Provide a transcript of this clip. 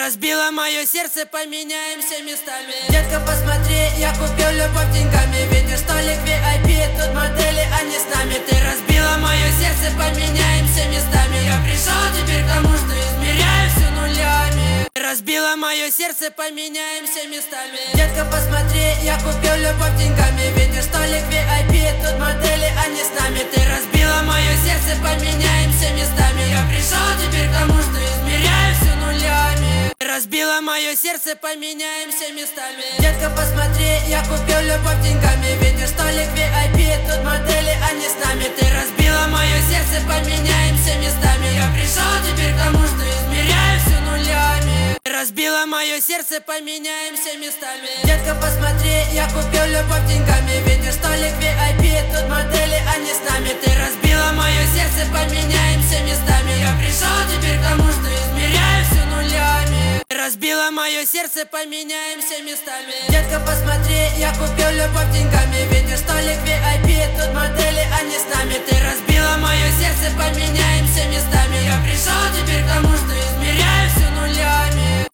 Разбила мое сердце, поменяемся местами. Детка, посмотри, я купил любовь деньгами. Видишь, столик VIP, тут модели, они с нами. Ты разбила мое сердце, поменяемся местами. Я пришел теперь к тому, что измеряю все нулями. Разбила мое сердце, поменяемся местами. Детка, посмотри, я купил любовь деньгами. Видишь, столик VIP, тут модели, они с нами. Ты разбила мое сердце, поменяемся местами. Я пришел теперь к тому, что измеряю все нулями. Разбила мое сердце, поменяемся местами. Детка, посмотри, я купил любовь деньгами. Видишь, столик VIP, тут модели, они с нами. Ты разбила мое сердце, поменяемся местами. Я пришел теперь к тому, что измеряю все нулями. Разбила мое сердце, поменяемся местами. Детка, посмотри, я купил любовь деньгами. Видишь, столик VIP, тут модели, они с нами. Ты разбила мое сердце, поменяемся местами. Я пришел теперь к тому, что измеряю все нулями. Разбила мое сердце, поменяемся местами. Детка, посмотри, я купил любовь деньгами. Видишь, столик VIP, тут модели, они с нами. Ты разбила мое сердце, поменяемся.